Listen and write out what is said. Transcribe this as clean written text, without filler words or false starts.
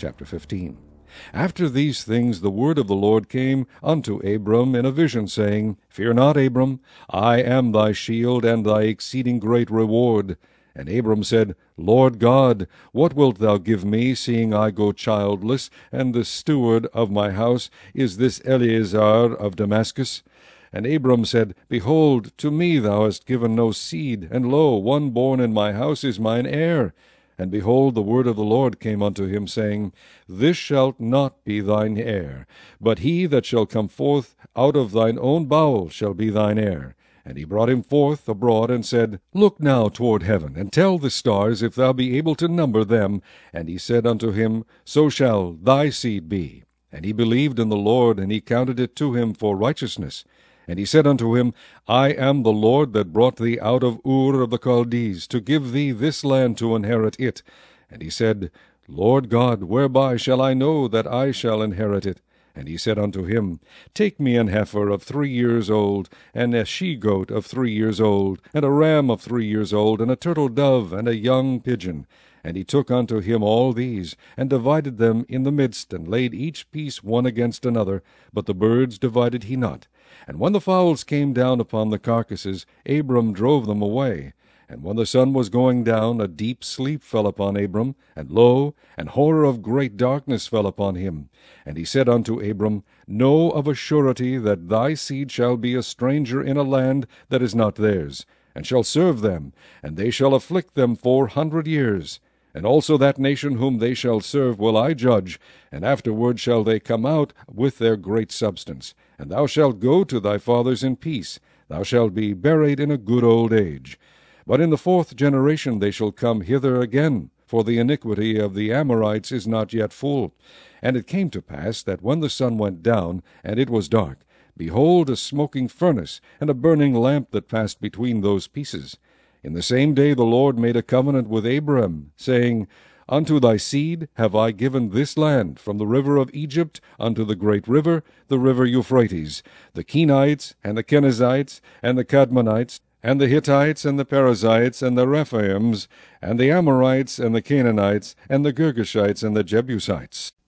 Chapter 15. After these things the word of the Lord came unto Abram in a vision, saying, Fear not, Abram, I am thy shield and thy exceeding great reward. And Abram said, Lord God, what wilt thou give me, seeing I go childless, and the steward of my house is this Eleazar of Damascus? And Abram said, Behold, to me thou hast given no seed, and lo, one born in my house is mine heir. And behold, the word of the Lord came unto him, saying, This shall not be thine heir, but he that shall come forth out of thine own bowels shall be thine heir. And he brought him forth abroad, and said, Look now toward heaven, and tell the stars, if thou be able to number them. And he said unto him, So shall thy seed be. And he believed in the Lord, and he counted it to him for righteousness. And he said unto him, I am the Lord that brought thee out of Ur of the Chaldees, to give thee this land to inherit it. And he said, Lord God, whereby shall I know that I shall inherit it? And he said unto him, Take me an heifer of 3 years old, and a she-goat of 3 years old, and a ram of 3 years old, and a turtle-dove, and a young pigeon. And he took unto him all these, and divided them in the midst, and laid each piece one against another, but the birds divided he not. And when the fowls came down upon the carcasses, Abram drove them away. And when the sun was going down, a deep sleep fell upon Abram, and lo, an horror of great darkness fell upon him. And he said unto Abram, Know of a surety that thy seed shall be a stranger in a land that is not theirs, and shall serve them, and they shall afflict them 400 years. And also that nation whom they shall serve will I judge, and afterward shall they come out with their great substance. And thou shalt go to thy fathers in peace. Thou shalt be buried in a good old age. But in the 4th generation they shall come hither again, for the iniquity of the Amorites is not yet full. And it came to pass that when the sun went down, and it was dark, behold, a smoking furnace, and a burning lamp that passed between those pieces. In the same day the Lord made a covenant with Abram, saying, Unto thy seed have I given this land, from the river of Egypt unto the great river, the river Euphrates, the Kenites, and the Kenizzites, and the Kadmonites, and the Hittites, and the Perizzites, and the Rephaims, and the Amorites, and the Canaanites, and the Girgashites, and the Jebusites.